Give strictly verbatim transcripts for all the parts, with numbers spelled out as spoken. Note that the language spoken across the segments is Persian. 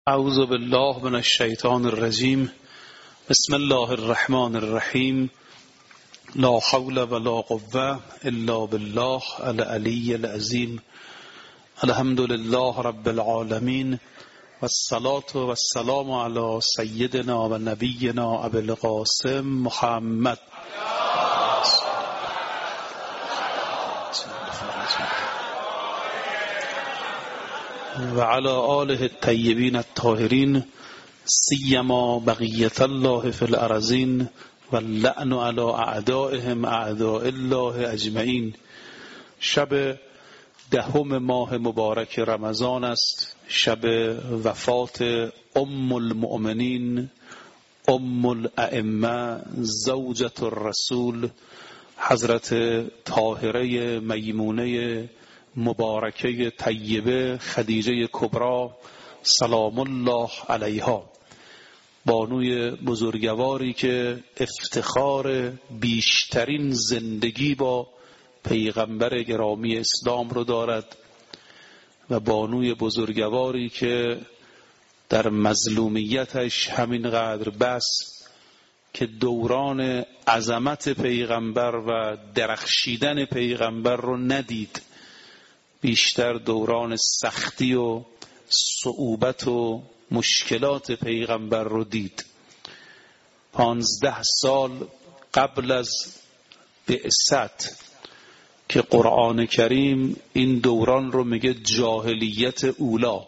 اعوذ بالله من الشیطان الرجیم. بسم الله الرحمن الرحیم. لا حول ولا قوة الا بالله العلی العظیم. الحمد لله رب العالمین والصلاة والسلام علی سیدنا و نبینا ابی القاسم محمد و علی آله الطیبین الطاهرین سیما بقیة الله فی الارضین و اللعن علی اعدائهم اعداء الله اجمعین. شب دهم ماه مبارک رمضان است، شب وفات ام المؤمنین ام الائمه زوجة الرسول حضرت طاهره میمونه مبارکه طیبه خدیجه کبری سلام الله علیها، بانوی بزرگواری که افتخار بیشترین زندگی با پیغمبر گرامی اسلام رو دارد و بانوی بزرگواری که در مظلومیتش همینقدر بس که دوران عظمت پیغمبر و درخشیدن پیغمبر رو ندید، بیشتر دوران سختی و صعوبت و مشکلات پیغمبر رو دید. پانزده سال قبل از بعثت که قرآن کریم این دوران رو میگه جاهلیت اولا،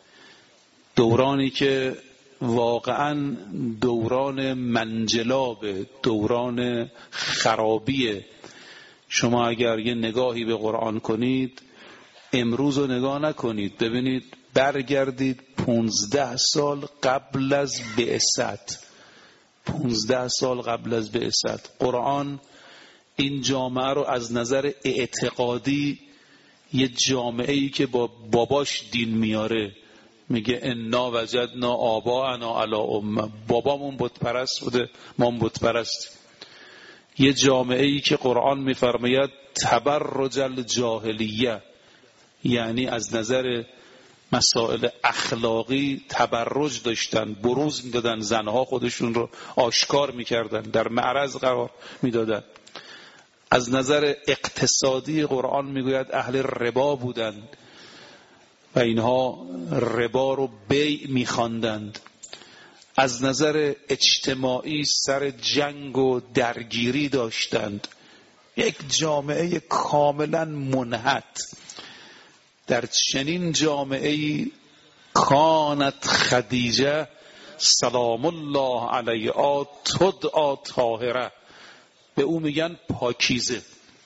دورانی که واقعا دوران منجلابه، دوران خرابیه. شما اگر یه نگاهی به قرآن کنید، امروز رو نگاه نکنید، ببینید برگردید پونزده سال قبل از بعثت، پونزده سال قبل از بعثت قرآن این جامعه رو از نظر اعتقادی یه جامعه ای که با باباش دین میاره، میگه انا وجدنا آباءنا علی امه، بابامون بت پرست بوده ما بت پرست. یه جامعه ای که قرآن میفرماید تبرج الجاهلیه، یعنی از نظر مسائل اخلاقی تبرج داشتن، بروز میدادن، زنها خودشون رو آشکار میکردن، در معرض قرار میدادن. از نظر اقتصادی قرآن میگوید اهل ربا بودند و اینها ربا رو بیع میخواندند. از نظر اجتماعی سر جنگ و درگیری داشتند. یک جامعه کاملا منحط. در چنین جامعه‌ای کانت خدیجه سلام الله علیها تدعی طاهره، به او میگن پاکیزه.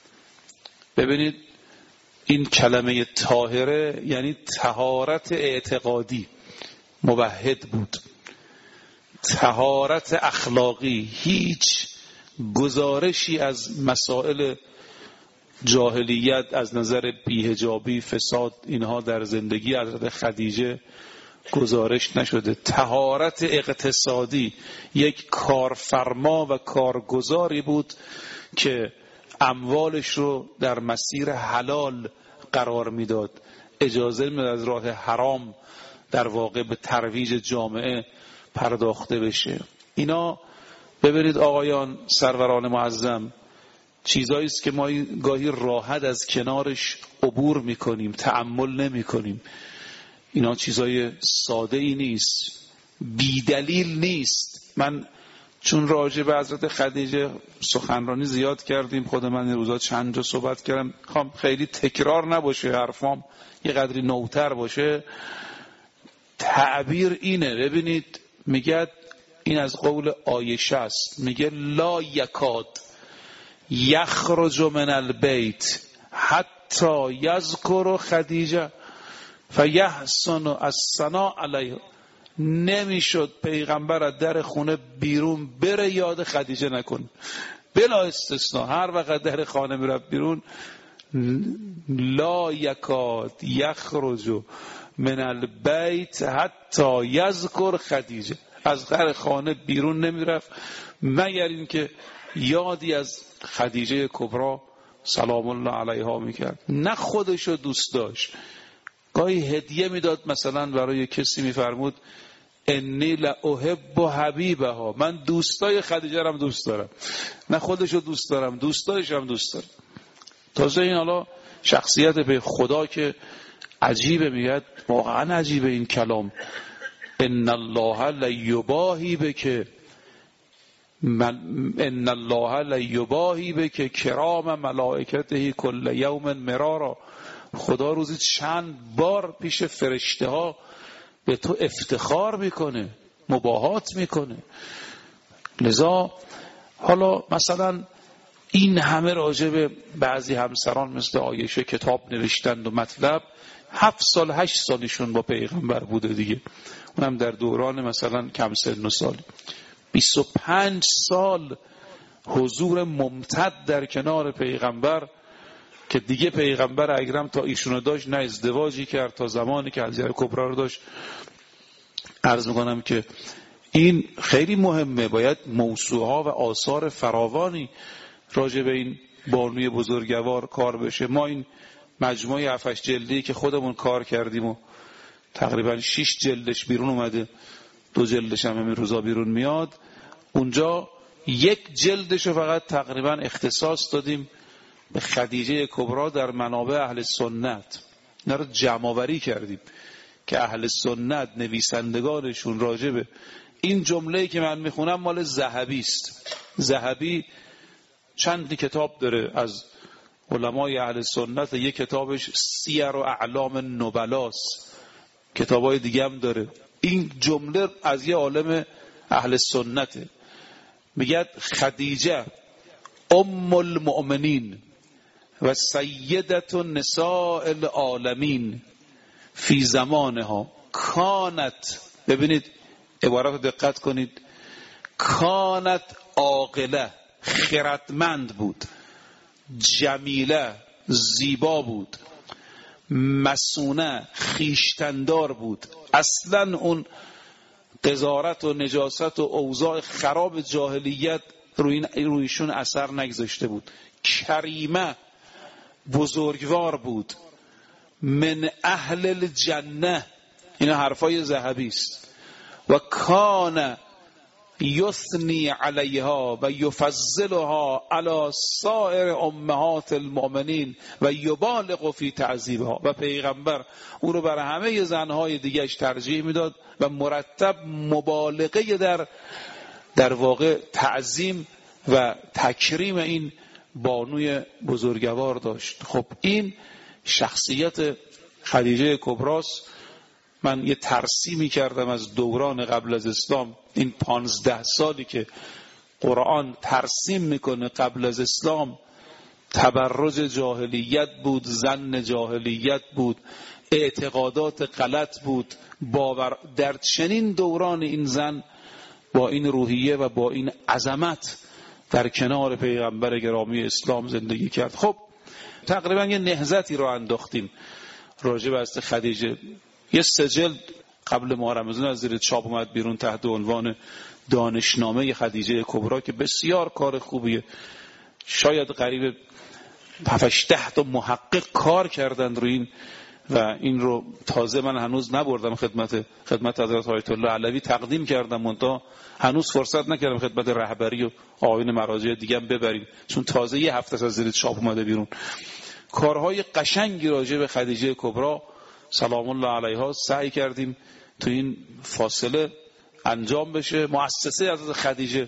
ببینید این کلمه طاهره یعنی طهارت اعتقادی، موحد بود. طهارت اخلاقی، هیچ گزارشی از مسائل جاهلیت از نظر بی‌حجابی، فساد، اینها در زندگی حضرت خدیجه گزارش نشده. طهارت اقتصادی، یک کارفرما و کارگزاری بود که اموالش رو در مسیر حلال قرار میداد، اجازه میداد از راه حرام در واقع به ترویج جامعه پرداخته بشه. اینا ببینید آقایان سروران معظم، چیزایی است که ما گاهی راحت از کنارش عبور میکنیم، تأمل نمیکنیم. اینا چیزای ساده ای نیست، بیدلیل نیست. من چون راجع به حضرت خدیجه سخنرانی زیاد کردیم، خود من این روزا چند جا صحبت کردم، خواهم خیلی تکرار نباشه، حرفام یه قدری نوتر باشه. تعبیر اینه، ببینید میگه، این از قول عایشه است، میگه لا یکاد یخرج من البیت حتی یذکر خدیجه فیحسن الثناء علیها. نمیشد پیغمبر از در خونه بیرون بره یاد خدیجه نکن، بلا استثناء. هر وقت در خانه میرفت بیرون، لا یکاد یخرج من البیت حتی یذکر خدیجه، از در خانه بیرون نمیرفت مگر اینکه یادی از خدیجه کبری سلام الله علیها میکرد. نه خودشو دوست داشت، گاهی هدیه میداد، مثلا برای کسی میفرمود انی لاحب حبیبها، من دوستای خدیجه رو دوست دارم، نه خودشو دوست دارم، دوستایش هم دوست دارم. تازه این حالا شخصیت به خدا که عجیبه، میگه واقعا عجیبه این کلام، ان الله لیباهی بک، ان الله لیباهی بک کرام ملائکته کل یوم مرارا، خدا روزی چند بار پیش فرشته ها به تو افتخار میکنه، مباهات میکنه. لذا حالا مثلا این همه راجب بعضی همسران مثل عایشه کتاب نوشتند و مطلب، هفت سال هشت سالشون با پیغمبر بوده دیگه، اونم در دوران مثلا کم سن و سال. بیست و پنج سال حضور ممتد در کنار پیغمبر که دیگه پیغمبر اکرم تا ایشونو داشت نه ازدواجی کرد تا زمانی که الجر کبرا رو داشت. عرض میکنم که این خیلی مهمه، باید موسوعه و آثار فراوانی راجع به این بانوی بزرگوار کار بشه. ما این مجموعه هفت جلدی که خودمون کار کردیم و تقریبا شش جلدش بیرون اومده، دو جلدش هم همین روزا بیرون میاد، اونجا یک جلدشو فقط تقریبا اختصاص دادیم به خدیجه کبرا در منابع اهل سنت. اینا رو جمع آوری کردیم که اهل سنت نویسندگانشون راجبه این جمله‌ای که من میخونم مال ذهبی است. ذهبی چند کتاب داره از علمای اهل سنت، یک کتابش سیر و اعلام النبلاست، کتابای دیگه هم داره. این جمله از یه عالم اهل سنته، میگه خدیجه ام المؤمنین و سیدت نساء العالمین فی زمانها کانت، ببینید عبارت رو دقت کنید، کانت عاقله، خردمند بود، جمیله، زیبا بود، مسونه، خیشتندار بود، اصلا اون قذارت و نجاست و اوضاع خراب جاهلیت روی رویشون اثر نگذاشته بود، کریمه، بزرگوار بود، من اهل الجنه، این حرفای ذهبی است، و کان یثنی علیها و یفضلها علی سایر امهات المؤمنین و یبالغ فی تعظیمها، و پیغمبر او رو بر همه زنهای دیگهش ترجیح میداد و مرتب مبالغه در در واقع تعظیم و تکریم این بانوی بزرگوار داشت. خب این شخصیت خدیجه کبراست. من یه ترسیمی کردم از دوران قبل از اسلام، این پانزده سالی که قرآن ترسیم میکنه قبل از اسلام، تبرج جاهلیت بود، زن جاهلیت بود، اعتقادات غلط بود، باور در چنین دوران این زن با این روحیه و با این عظمت در کنار پیغمبر گرامی اسلام زندگی کرد. خب تقریبا یه نهضتی رو انداختیم راجع به حضرت خدیجه. یه سجل قبل ماه رمضان از زیر چاپ اومد بیرون تحت عنوان دانشنامه خدیجه کبرا که بسیار کار خوبیه. شاید قریب هفت ده تا محقق کار کردن روی این و این رو تازه من هنوز نبردم خدمت خدمت حضرت آیت الله علوی تقدیم کردم، منتها هنوز فرصت نکردم خدمت رهبری و آیین مراجع دیگه هم ببریم، چون تازه یه هفته از زیر چاپ اومده بیرون. کارهای قشنگی راجع به خدیجه کبرا سلام الله علیها سعی کردیم تو این فاصله انجام بشه. مؤسسه حضرت خدیجه،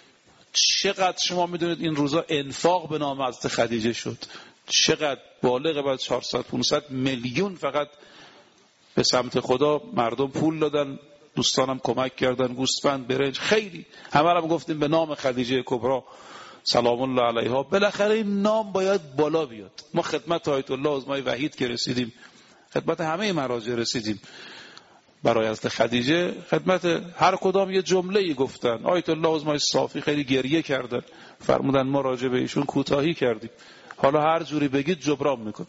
چقدر شما میدونید این روزا انفاق به نام حضرت خدیجه شد، چقدر بالغ بعد چهارصد پانصد میلیون فقط به سمت خدا مردم پول دادن، دوستانم کمک کردن، گوسفند، برنج، خیلی همه رو گفتیم به نام خدیجه کبرا سلام الله علیها. بالاخره این نام باید بالا بیاد. ما خدمت آیت الله عظمای وحید که رسیدیم، خدمت همه مراجع رسیدیم، برای حضرت خدیجه خدمت هر کدام یه جمله‌ای گفتن. آیت الله عظمای صافی خیلی گریه کردن، فرمودن ما راجع به ایشون کوتاهی کردیم، حالا هر جوری بگید جبران میکنه.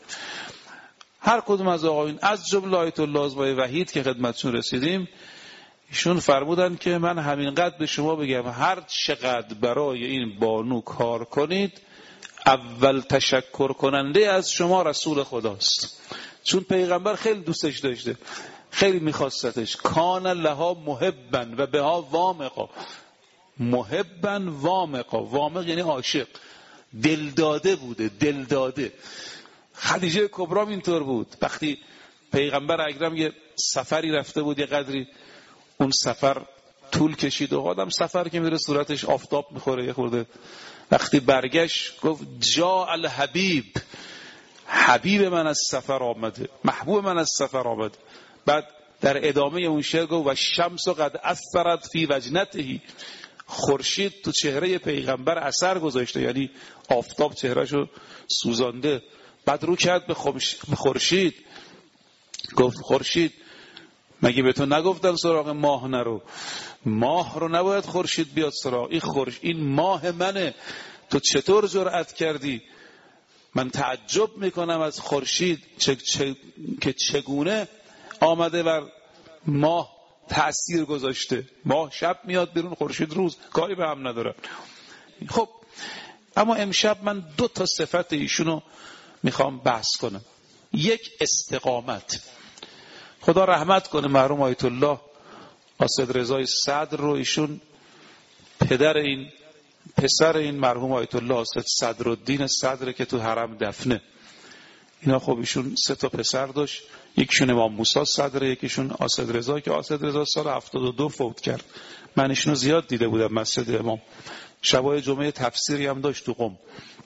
هر کدوم از آقایون از جمله آیت الله عظمای وحید که خدمتشون رسیدیم، ایشون فرمودن که من همینقدر به شما بگم هر چقدر برای این بانو کار کنید، اول تشکر کننده از شما رسول خداست. چون پیغمبر خیلی دوستش داشته، خیلی میخواستش. کان لها محبا و بها وامقا. محبا وامقا، وامق یعنی عاشق، دلداده بوده، دلداده. خدیجه کبرا اینطور بود. وقتی پیغمبر اکرم یه سفری رفته بود، یه قدری اون سفر طول کشید و آدم سفر که میره صورتش آفتاب میخوره یه خورده، وقتی برگشت گفت جاء الحبیب، حبیب من از سفر آمده، محبوب من از سفر آمده. بعد در ادامه اون شعر گفت و شمس قد اثرت فی وجنته، خورشید تو چهره پیغمبر اثر گذاشته، یعنی آفتاب چهرهشو سوزانده. بعد رو کرد به خورشید گفت خورشید مگه به تو نگفتن سراغ ماه نرو؟ ماه رو نباید خورشید بیاد سراغ، این خورش این ماه منه، تو چطور جرأت کردی؟ من تعجب میکنم از خورشید چه، چه، که چگونه آمده بر ماه تأثیر گذاشته. ماه شب میاد بیرون، خورشید روز، کاری به هم نداره. خب اما امشب من دو تا صفت ایشونو میخوام بحث کنم. یک، استقامت. خدا رحمت کنه مرحوم آیت الله اسد رضای صدر رو، ایشون پدر این پسر این مرحوم آیت الله اسد صدرالدین صدر که تو حرم دفنه. اینا خب ایشون سه تا پسر داشت، یکیشون امام موسی صدر، یکیشون اسد رضا که اسد رضا سال هفتاد و دو فوت کرد. من ایشونو زیاد دیده بودم مسجد امام، شبای جمعه تفسیری هم داشت تو قم.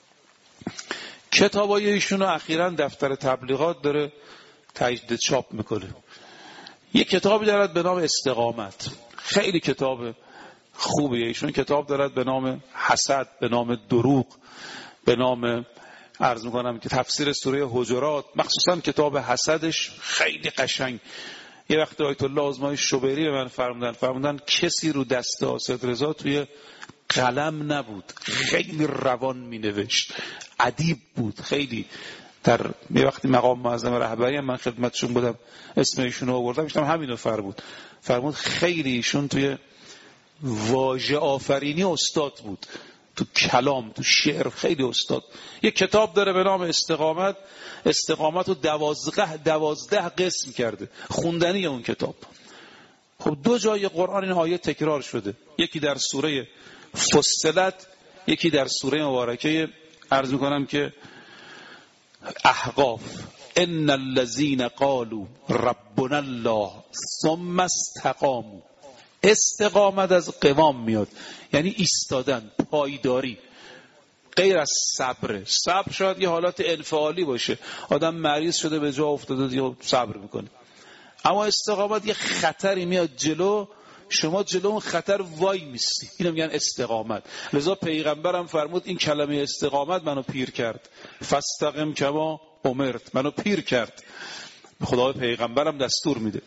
کتابای ایشونو اخیراً دفتر تبلیغات داره تجدید چاپ میکنه. یک کتابی دارد به نام استقامت، خیلی کتاب خوبیه. ایشون کتاب دارد به نام حسد، به نام دروغ، به نام عرض میکنم که تفسیر سوره حجرات، مخصوصا کتاب حسدش خیلی قشنگ. یه وقت آیت الله آزمای شبیری به من فرمودن فرمودن کسی رو دست اسد رضا توی قلم نبود، خیلی روان می نوشت، ادیب بود خیلی. در یه وقتی مقام معظم رهبری من خدمتشون بودم، اسم ایشون رو آوردم، ایشون همینو فرمود فرمود خیلی ایشون توی واژه آفرینی استاد بود، تو کلام، تو شعر خیلی استاد. یک کتاب داره به نام استقامت. استقامت رو دوازده دوازده قسم کرده، خوندنی اون کتاب. خب دو جای قرآن این آیه تکرار شده، یکی در سوره فصلت، یکی در سوره مبارکه عرض میکنم که احقاف. ان الذين قالوا ربنا الله ثم استقاموا. استقامت از قوام میاد، یعنی ایستادن، پایداری، غیر از صبر. صبر شاید یه حالت انفعالی باشه، آدم مریض شده به جا افتاده دیگه صبر میکنه. اما استقامت یه خطری میاد جلو، شما جلو اون خطر وای میستی، اینو میگن استقامت. لذا پیغمبرم فرمود این کلمه استقامت منو پیر کرد، فاستقم کما امرت، منو پیر کرد. خدا پیغمبرم دستور میده.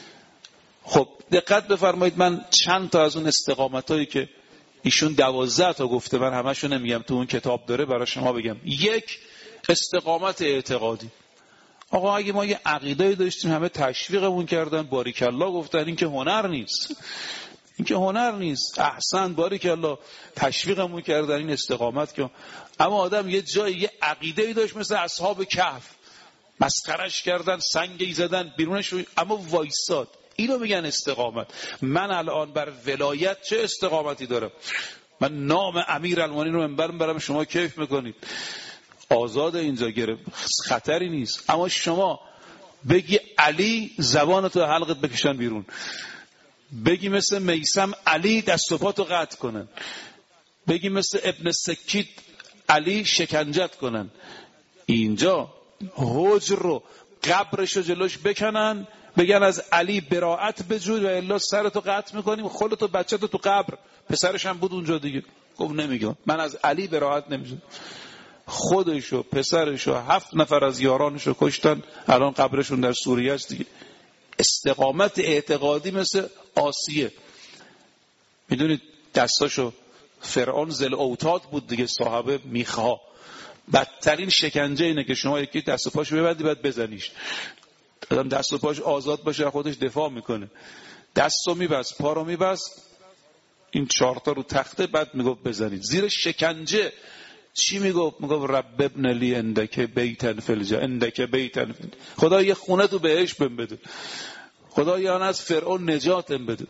خب دقت بفرمایید، من چند تا از اون استقامتایی که ایشون دوازده تا گفته، من همشو نمیگم، تو اون کتاب داره، برای شما بگم. یک، استقامت اعتقادی. آقا اگه ما یه عقیده‌ای داشتیم همه تشویقمون کردن، باریکالله گفتن، این که هنر نیست، این که هنر نیست، احسن باریکالله تشویقمون کردن، این استقامت که. اما آدم یه جای یه عقیده‌ای داشت مثل اصحاب کهف، مسخرش کردن، سنگی زدن بیرونش رو، اما وایساد. اینو میگن استقامت. من الان بر ولایت چه استقامتی دارم؟ من نام امیرالمومنین رو منبرم برام، شما کیف میکنید، آزاد اینجا، گرفت خطری نیست. اما شما بگی علی، زبانتو حلقت بکشن بیرون، بگی مثل میثم علی، دست و پاتو قطع کنن، بگی مثل ابن سکیت علی، شکنجت کنن. اینجا حجر رو، قبرشو جلوش بکنن، بگن از علی براءت بجوی و الا سرتو قطع میکنیم، خودتو بچه‌تو تو قبر، پسرش هم بود اونجا دیگه. گفت نمیگم، من از علی براءت نمیجویم. خودشو، پسرشو، هفت نفر از یارانشو کشتن، الان قبرشون در سوریه است دیگه. استقامت اعتقادی مثل آسیه، میدونید دستاشو فرعون ذل اوتاد بود دیگه، صاحب میخها. بدترین شکنجه اینه که شما یکی دست و پاشو ببندی بعد بزنیش. آدم دست و پاش آزاد باشه خودش دفاع میکنه، دستو میبست، پا رو میبست، این چهارتا رو تخته، بعد میگفت بزنید. زیر شکنجه چی میگفت؟ میگفت رب ابن لی عندک بیتا فی الجنه، عندک بیتا، خدا یه خونه تو بهش بهم بده، خدا یه از فرعون نجاتم بده.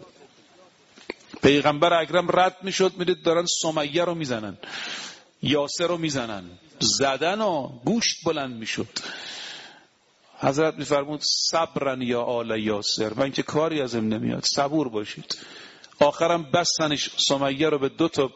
پیغمبر اکرم رد میشد، میدید دارن سمیه رو میزنن، یاسر رو میزنن، زدن و گوشت بلند میشد. حضرت میفرمود صبرن یا آل یاسر، من که کاری ازم نمیاد، صبور باشید. آخرم بستنش سمیه رو به دو تا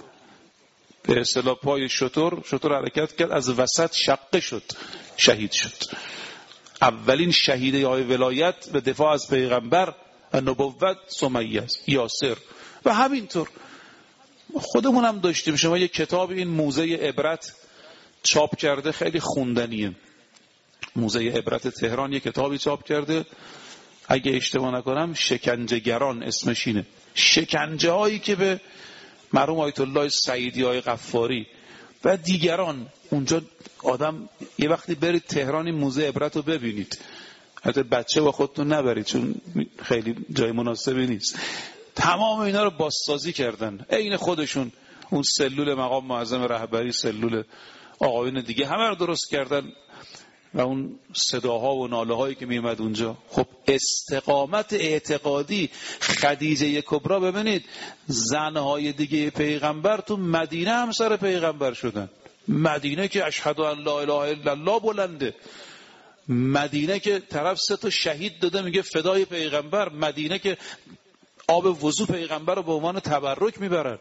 به اصطلاح پای شتر، شتر حرکت کرد، از وسط شقه شد، شهید شد. اولین شهیده های ولایت به دفاع از پیغمبر و نبوت سمیه است، یاسر. و همینطور خودمون هم داشتیم. شما یک کتاب این موزه عبرت چاپ کرده، خیلی خوندنیه. موزه عبرت تهران یک کتابی چاپ کرده، اگه اشتباه نکنم شکنجهگران اسمش اینه. شکنجه هایی که به مرحوم آیت الله سعیدی های غفاری و دیگران اونجا، آدم یه وقتی برید تهران این موزه عبرت رو ببینید، حتی بچه با خودتون نبرید چون خیلی جای مناسبی نیست. تمام اینا رو بازسازی کردن، عین خودشون. اون سلول مقام معظم رهبری، سلول آقایون دیگه، همه رو درست کردن و اون صداها و ناله هایی که میومد اونجا. خب استقامت اعتقادی خدیجه کبرا، ببینید زنهای دیگه پیغمبر تو مدینه هم سر پیغمبر شدن. مدینه که اشهد ان لا اله الا الله بلنده، مدینه که طرف سه تا شهید داده میگه فدای پیغمبر، مدینه که آب وضو پیغمبر رو به عنوان تبرک میبرن،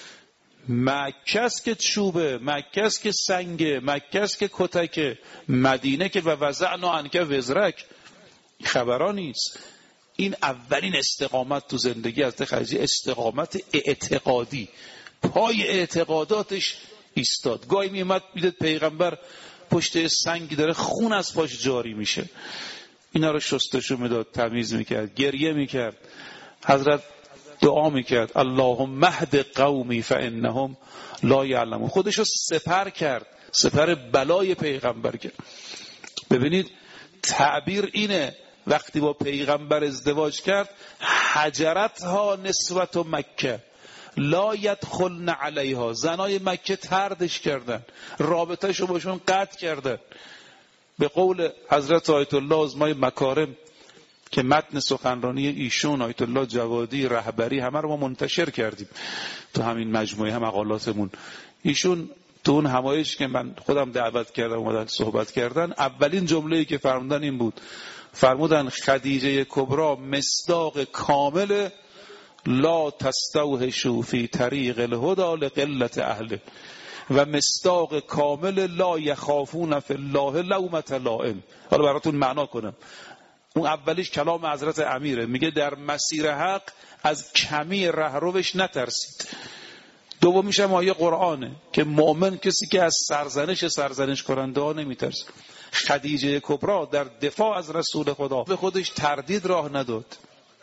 مکه‌ست که چوبه، مکه‌ست که سنگه، مکه‌ست که کتکه، مدینه که و وضعنا عنک وزرک. خبرا نیست. این اولین استقامت تو زندگی از خدیجه، استقامت اعتقادی، پای اعتقاداتش ایستاد. گاهی میومد میدید پیغمبر پشت سنگی داره، خون از پاش جاری میشه، اینا رو شستشو میداد، تمیز میکرد، گریه میکرد. حضرت دعا میکرد اللهم اهد قومی فانهم لا یعلمون، خودشو سپر کرد، سپر بلای پیغمبر کرد. ببینید تعبیر اینه، وقتی با پیغمبر ازدواج کرد، حجرتها نسوت مکه لا یدخلن علیها، زنای مکه طردش کردن، رابطهشو باشون قطع کردن. به قول حضرت آیت الله عظمای مکارم که متن سخنرانی ایشون، آیت الله جوادی رهبری، همه رو ما منتشر کردیم تو همین مجموعه هم مقالاتمون. ایشون تو اون همایش که من خودم دعوت کردم اومدن صحبت کردن، اولین جمله‌ای که فرمودن این بود، فرمودن خدیجه کبرا مصداق کامل لا تستوحشوا فی طریق الهدی لقلت اهله، و مصداق کامل لا یخافون فی الله لومة لائم. حالا براتون معنا کنم. اون اولیش کلام حضرت امیره، میگه در مسیر حق از کمی رهروش نترسید. دومیش هم آیه قرآنه که مؤمن کسی که از سرزنش سرزنش کننده ها نمیترسه. خدیجه کبرا در دفاع از رسول خدا به خودش تردید راه نداد.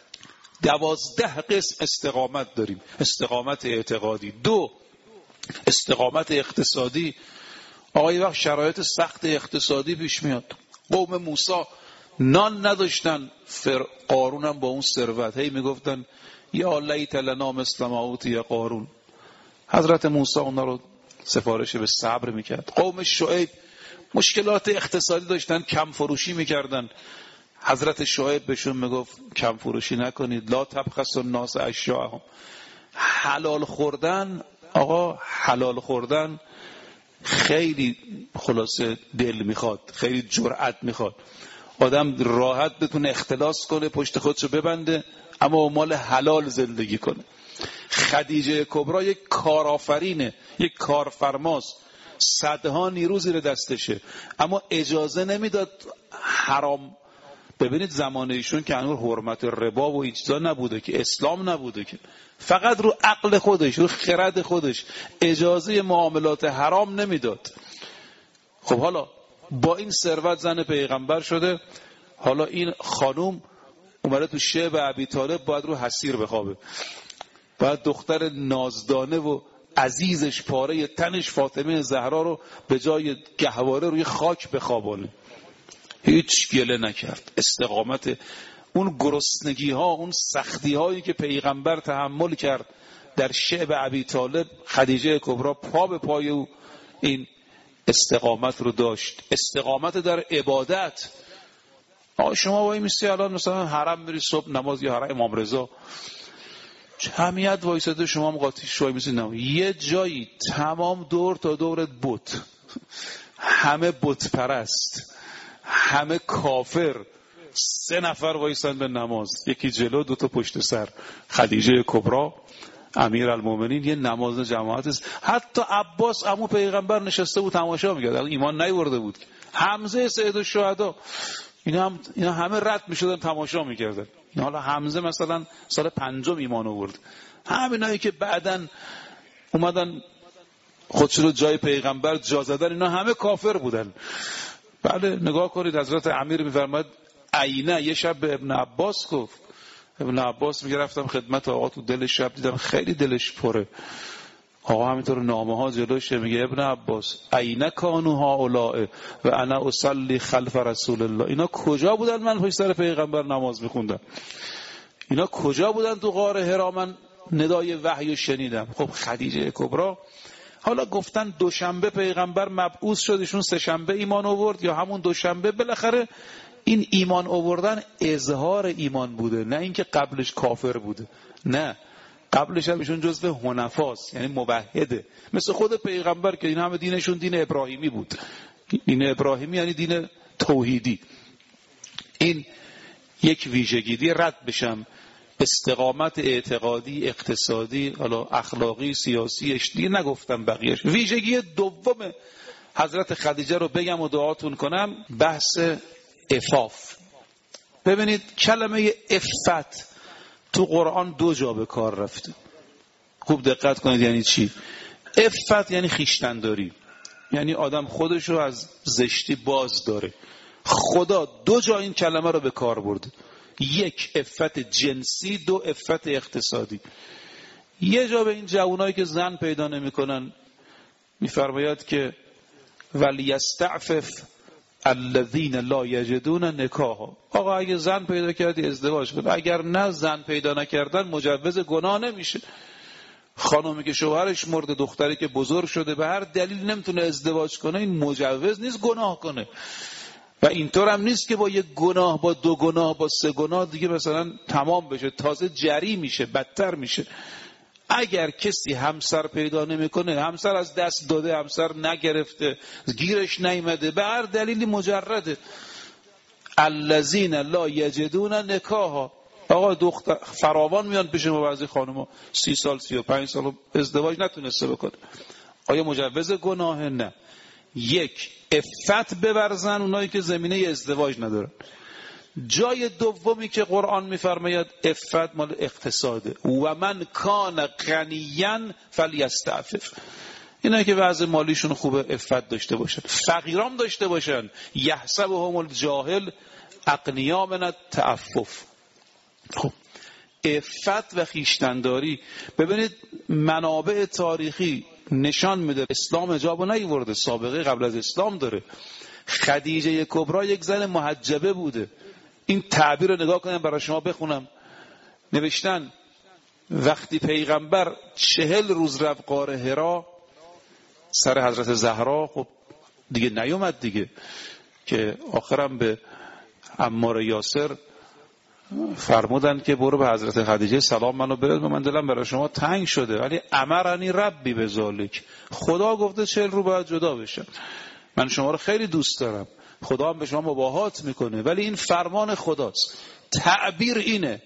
دوازده قسم استقامت داریم. استقامت اعتقادی. دو، استقامت اقتصادی. آقای وقت شرایط سخت اقتصادی پیش میاد، قوم موسی نان نداشتن، فر قارون هم با اون ثروت هی میگفتن یا لیت لنا مثل ما اوتی قارون. حضرت موسی اونا رو سفارش به صبر میکرد. قوم شعیب مشکلات اقتصادی داشتن، کم فروشی میکردن. حضرت شعیب بهشون میگفت کم فروشی نکنید، لا تبخسوا الناس اشیاءهم. حلال خوردن، آقا حلال خوردن خیلی خلاصه دل میخواد، خیلی جرأت میخواد. آدم راحت بتونه اختلاس کنه، پشت خودشو ببنده، اما با مال حلال زندگی کنه. خدیجه کبرا یک کارآفرینه، یک کارفرماست، صدها نیرو زیر دستشه، اما اجازه نمیداد حرام. ببینید زمان ایشون که انور حرمت ربا و این چیزا نبوده، که اسلام نبوده، که فقط رو عقل خودش، رو خرد خودش اجازه معاملات حرام نمیداد. خب حالا با این ثروت زن پیغمبر شده، حالا این خانوم اومده تو شعب ابی طالب باید رو حسیر بخوابه، باید دختر نازدانه و عزیزش، پاره تنش فاطمه زهرا رو به جای گهواره روی خاک بخوابونه. هیچ گله نکرد. استقامت اون گرسنگی ها، اون سختی هایی که پیغمبر تحمل کرد در شعب ابی طالب، خدیجه کبرا پا به پای او این استقامت رو داشت. استقامت در عبادت. آقا شما وای میستی الان مثلا حرم میری صبح نماز یا حرم امام رضا جمعیت وایساده، شما هم قاطی شوی میسید نماز، یه جایی تمام دور تا دورت بت، همه بت پرست، همه کافر، سه نفر وایسن به نماز، یکی جلو دو تا پشت سر، خدیجه کبری امیر المومنین، یه نماز جماعت است. حتی عباس عمو پیغمبر نشسته بود تماشا میکرد، ایمان نیورده بود. حمزه سید الشهدا، اینا هم اینا همه رد میشدن تماشا میکردن. حالا حمزه مثلا سال پنجم ایمان آورد، همینایی که بعدن اومدن خودشون رو جای پیغمبر جا زدن اینا همه کافر بودن. بله نگاه کنید، حضرت امیر میفرماید عینه یه شب به ابن عباس گفت، ابن عباس میگه رفتم خدمت آقا، تو دل شب دیدم خیلی دلش پره. آقا همینطور نامه ها جلوشه، میگه ابن عباس عینه کانو هؤلاء و انا اصلی خلف رسول الله. اینا کجا بودن من پشت سر پیغمبر نماز میخوندم؟ اینا کجا بودن تو غار حرا من ندای وحی شنیدم؟ خب خدیجه کبری، حالا گفتن دوشنبه پیغمبر مبعوث شد، ایشون سه شنبه ایمان آورد یا همون دوشنبه. بالاخره این ایمان آوردن اظهار ایمان بوده، نه اینکه قبلش کافر بوده. نه، قبلش هم ایشون جزو حنفاست، یعنی موحده، مثل خود پیغمبر که این همه دینشون دین ابراهیمی بود. دین ابراهیمی یعنی دین توحیدی. این یک ویژگی. دی رد بشم استقامت اعتقادی، اقتصادی، حالا اخلاقی، سیاسی، اجتماعی نگفتم بقیهش. ویژگی دوم حضرت خدیجه رو بگم و دعاتون کنم، بحث عفاف. ببینید کلمه عفت تو قرآن دو جا به کار رفته. خوب دقت کنید یعنی چی. عفت یعنی خویشتن‌داری، یعنی آدم خودش رو از زشتی باز داره. خدا دو جا این کلمه رو به کار برده، یک عفت جنسی، دو عفت اقتصادی. یه جا به این جوانایی که زن پیدا نمی‌کنن می‌فرماید که ولیستعفف الذین لا یجدون نکاحا. آقا اگه زن پیدا کردی ازدواج کن، اگر نه زن پیدا نکردن مجوز گناه نمیشه. خانومی که شوهرش مرده، دختری که بزرگ شده به هر دلیل نمیتونه ازدواج کنه، این مجوز نیست گناه کنه. و اینطور هم نیست که با یک گناه، با دو گناه، با سه گناه دیگه مثلا تمام بشه، تازه جری میشه، بدتر میشه. اگر کسی همسر پیدا نمیکنه، همسر از دست داده، همسر نگرفته، گیرش نیامده، به هر دلیلی مجرده. الذین لا یجدون نکاحا. آقا دختر فراوان میان پیش ما بعضی خانوما سی سال سی و پنج سال ازدواج نتونسته بکنه. آیا مجوز گناه؟ نه. یک عفت ببرزن اونایی که زمینه ازدواج ندارن. جای دومی که قرآن میفرماید عفت مال اقتصاده، و من کان غنیا فلیستعفف. اینا که وضع مالیشون خوبه عفت داشته باشن، فقیرام داشته باشن. یحسبهم الجاهل اغنیا من التعفف. خب عفت و خویشتن‌داری، ببینید منابع تاریخی نشان میده اسلام اجابو نیورده، سابقه قبل از اسلام داره. خدیجه کبری یک زن محجبه بوده. این تعبیر رو نگاه کنم برای شما بخونم. نوشتن وقتی پیغمبر چهل روز رفت غار حرا سر حضرت زهرا، خب دیگه نیومد دیگه، که آخرم به عمار یاسر فرمودن که برو به حضرت خدیجه سلام منو برد، من دلم برای شما تنگ شده، ولی امرنی ربی به ذالک، خدا گفته چهل رو باید جدا بشن، من شما رو خیلی دوست دارم، خدا هم به شما مباهات میکنه، ولی این فرمان خداست. تعبیر اینه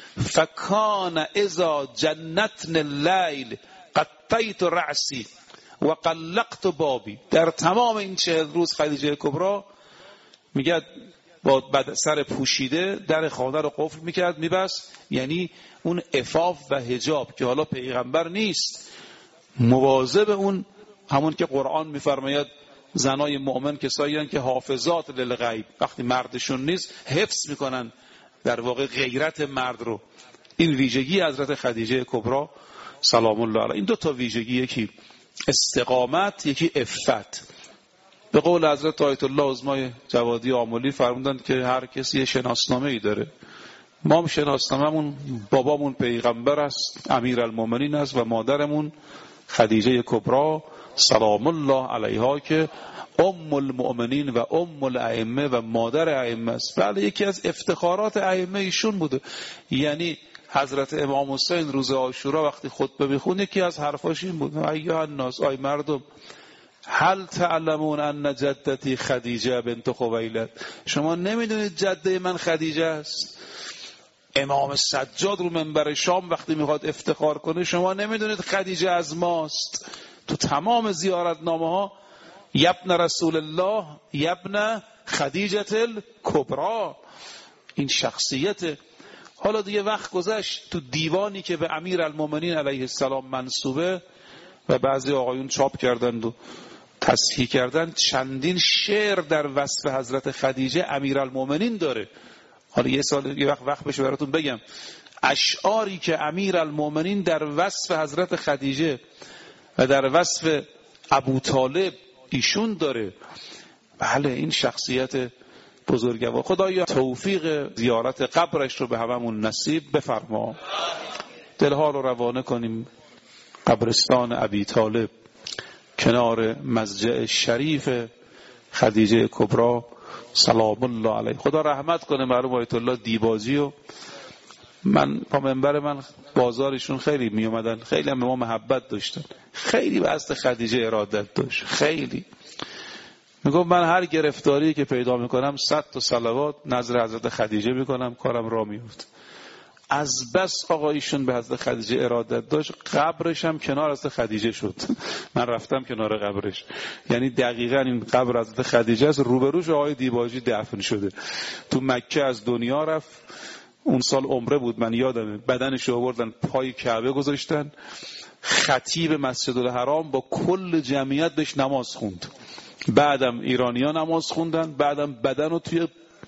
فکان اذا جنتن اللیل قطیت رأسی و قلقت بابی. در تمام این چهل روز خدیجه کبری میگه با سر پوشیده در خانه رو قفل میکرد، میبست، یعنی اون عفاف و حجاب که حالا پیغمبر نیست مواظب اون، همون که قرآن میفرماید زنای مؤمن کسایی هستند که حافظات للغیب، وقتی مردشون نیست حفظ میکنن در واقع غیرت مرد رو. این ویژگی حضرت خدیجه کبری سلام الله علیها. این دو تا ویژگی، یکی استقامت، یکی عفت. به قول حضرت آیت الله عظمای جوادی آملی فرمودند که هر کسی یه شناسنامه ای داره. ما هم شناسنامه‌مون بابامون پیغمبر است، امیرالمومنین است، و مادرمون خدیجه کبری سلام الله علیها که ام المؤمنین و ام الائمه و مادر ائمه است. بله یکی از افتخارات ائمه ایشون بوده. یعنی حضرت امام حسین روز عاشورا وقتی خطبه میخوند یکی از حرفاش این بود: ایها الناس، آی مردم، هل تعلمون ان جدتی خدیجه بنت خویلد، شما نمیدونید جده من خدیجه است؟ امام سجاد رو منبر شام وقتی میخواد افتخار کنه، شما نمیدونید خدیجه از ماست؟ تو تمام زیارتنامه ها یبن رسول الله یبن خدیجه الکبری، این شخصیت. حالا دیگه وقت گذشت، تو دیوانی که به امیر المومنین علیه السلام منسوبه و بعضی آقایون چاپ کردند و تصحیح کردن، چندین شعر در وصف حضرت خدیجه امیر المومنین داره. حالا یه سال یه وقت وقت بشه براتون بگم اشعاری که امیر المومنین در وصف حضرت خدیجه و در وصف ابو طالب ایشون داره. بله این شخصیت بزرگوار. خدایا توفیق زیارت قبرش رو به هممون نصیب بفرما. دلها رو روانه کنیم قبرستان ابی طالب کنار مسجد شریف خدیجه کبری سلام الله علیه. خدا رحمت کنه مرحوم آیت الله دیباجی. و من با منبر من بازارشون خیلی می اومدن، خیلی هم به ما محبت داشتن، خیلی به حضرت خدیجه ارادت داشت، خیلی میگم من هر گرفتاری که پیدا میکنم صد تا صلوات نظر حضرت خدیجه میکنم، کارم را میفته. از بس آقایشون به حضرت خدیجه ارادت داشت، قبرش هم کنار حضرت خدیجه شد. من رفتم کنار قبرش، یعنی دقیقاً این قبر حضرت خدیجه است، روبروش آقای دیباجی دفن شده. تو مکه از دنیا رفت، اون سال عمره بود من یادمه، بدنش رو آوردن پای کعبه گذاشتن، خطیب مسجد الحرام با کل جمعیت بهش نماز خوند، بعدم ایرانی‌ها نماز خوندن، بعدم بدن رو توی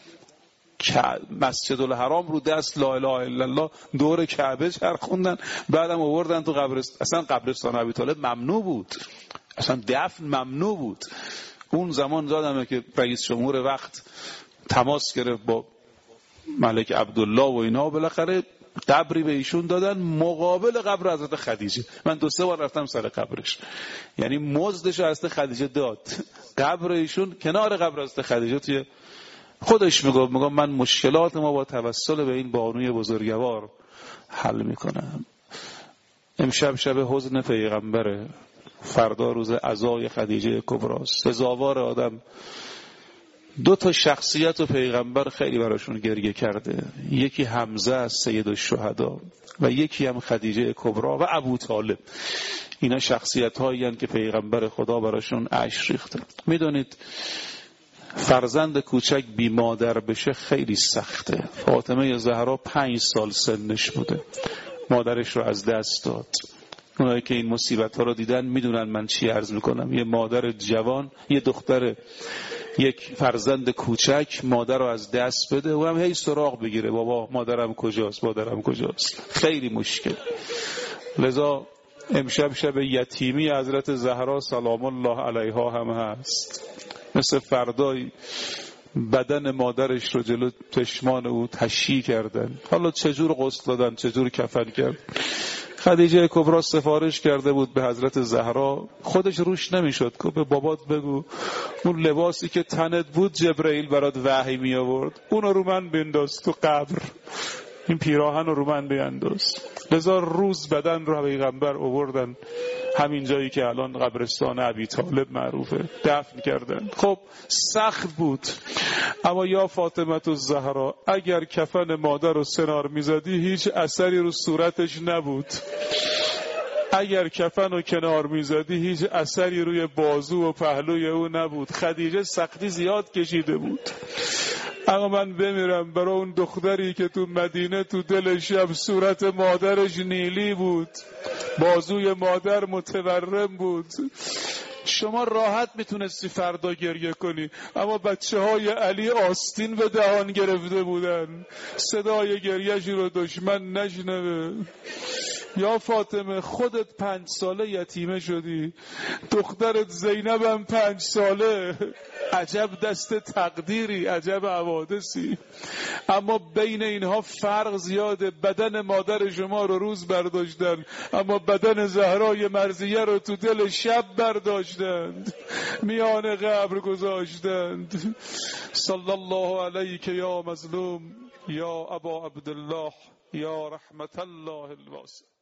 مسجد الحرام رو دست لا اله الا الله دور کعبه چرخوندن، بعدم آوردن تو قبرستان. اصلا قبرستان ابی طالب ممنوع بود، اصلا دفن ممنوع بود. اون زمان زادمه که رئیس جمهور وقت تماس گرفت با ملک عبدالله و اینا، بالاخره قبری به ایشون دادن مقابل قبر حضرت خدیجه. من دو سه بار رفتم سر قبرش، یعنی مزدش حضرت خدیجه داد، قبر ایشون کنار قبر حضرت خدیجه. توی خودش میگم میگم من مشکلات ما با توسل به این بانوی بزرگوار حل میکنم. امشب شب حزن پیغمبره، فردا روز عزای خدیجه کبری. سزاوار آدم دو تا شخصیت و پیغمبر خیلی براشون گریه کرده، یکی حمزه از سید الشهدا و یکی هم خدیجه کبری و ابو طالب. اینا شخصیت هایی هستند که پیغمبر خدا براشون اشک ریخته. میدونید فرزند کوچک بی مادر بشه خیلی سخته. فاطمه زهرا پنج سال سنش بوده، مادرش رو از دست داد. اونایی که این مصیبت ها رو دیدن میدونن من چی عرض میکنم. یه مادر جوان، یه دختر، یک فرزند کوچک مادر رو از دست بده و هم هی سراغ بگیره بابا مادرم کجاست مادرم کجاست، خیلی مشکل. لذا امشب شب یتیمی حضرت زهرا سلام الله علیها هم هست. مثل فردای بدن مادرش رو جلو چشمان او تشییع کردن. حالا چجور غسل دادن، چجور کفن کرد. خدیجه کبری سفارش کرده بود به حضرت زهرا، خودش روش نمیشد که به بابات بگو اون لباسی که تنت بود جبرئیل برات وحی می آورد، اونو رو من بنداز تو قبر، این پیراهن رو من بینداز. لذا روز بدن رو پیغمبر آوردن همین جایی که الان قبرستان ابی طالب معروفه، دفن کردن. خب سخت بود، اما یا فاطمه الزهرا اگر کفن مادر رو سنار میزدی هیچ اثری رو صورتش نبود، اگر کفن رو کنار میزدی هیچ اثری روی بازو و پهلوی او نبود. خدیجه سختی زیاد کشیده بود، اما من بمیرم برای اون دختری که تو مدینه تو دل شب صورت مادرش نیلی بود، بازوی مادر متورم بود. شما راحت میتونستی فردا گریه کنی، اما بچه های علی آستین به دهان گرفته بودن، صدای گریهشی رو دشمن نشنوه. یا فاطمه خودت پنج ساله یتیمه شدی، دخترت زینبم پنج ساله. عجب دست تقدیری، عجب حوادثی. اما بین اینها فرق زیاده. بدن مادر شما رو روز برداشتن، اما بدن زهرای مرضیه رو تو دل شب برداشتند، میان قبر گذاشتند. صلی الله علیک یا مظلوم یا ابا عبدالله یا رحمت الله الواسع.